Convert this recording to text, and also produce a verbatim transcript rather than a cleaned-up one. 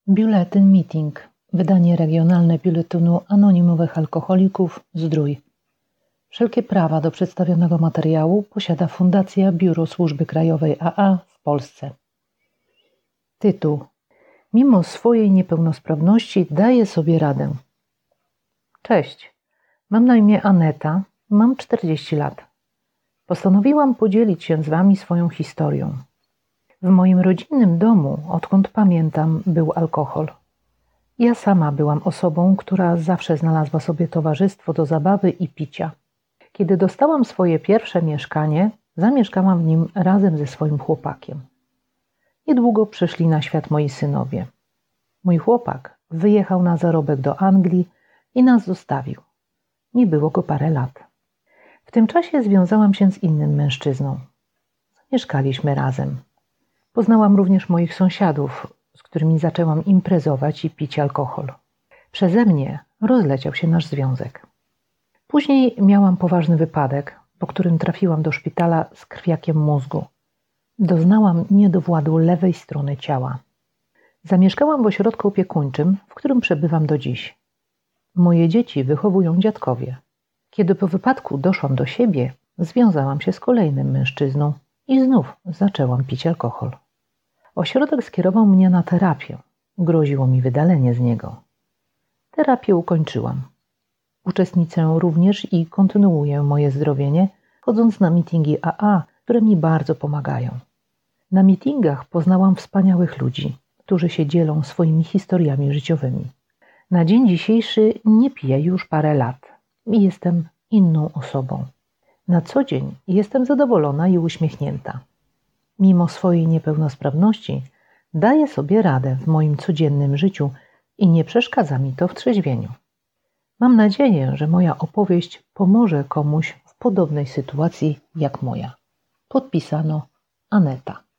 Biuletyn Meeting, wydanie regionalne Biuletynu Anonimowych Alkoholików Zdrój. Wszelkie prawa do przedstawionego materiału posiada Fundacja Biuro Służby Krajowej A A w Polsce. Tytuł: Mimo swojej niepełnosprawności daję sobie radę. Cześć, mam na imię Aneta, mam czterdzieści lat. Postanowiłam podzielić się z Wami swoją historią. W moim rodzinnym domu, odkąd pamiętam, był alkohol. Ja sama byłam osobą, która zawsze znalazła sobie towarzystwo do zabawy i picia. Kiedy dostałam swoje pierwsze mieszkanie, zamieszkałam w nim razem ze swoim chłopakiem. Niedługo przyszli na świat moi synowie. Mój chłopak wyjechał na zarobek do Anglii i nas zostawił. Nie było go parę lat. W tym czasie związałam się z innym mężczyzną. Mieszkaliśmy razem. Poznałam również moich sąsiadów, z którymi zaczęłam imprezować i pić alkohol. Przeze mnie rozleciał się nasz związek. Później miałam poważny wypadek, po którym trafiłam do szpitala z krwiakiem mózgu. Doznałam niedowładu lewej strony ciała. Zamieszkałam w ośrodku opiekuńczym, w którym przebywam do dziś. Moje dzieci wychowują dziadkowie. Kiedy po wypadku doszłam do siebie, związałam się z kolejnym mężczyzną i znów zaczęłam pić alkohol. Ośrodek skierował mnie na terapię. Groziło mi wydalenie z niego. Terapię ukończyłam. Uczestniczę również i kontynuuję moje zdrowienie, chodząc na meetingi A A, które mi bardzo pomagają. Na meetingach poznałam wspaniałych ludzi, którzy się dzielą swoimi historiami życiowymi. Na dzień dzisiejszy nie piję już parę lat i jestem inną osobą. Na co dzień jestem zadowolona i uśmiechnięta. Mimo swojej niepełnosprawności daję sobie radę w moim codziennym życiu i nie przeszkadza mi to w trzeźwieniu. Mam nadzieję, że moja opowieść pomoże komuś w podobnej sytuacji jak moja. Podpisano Aneta.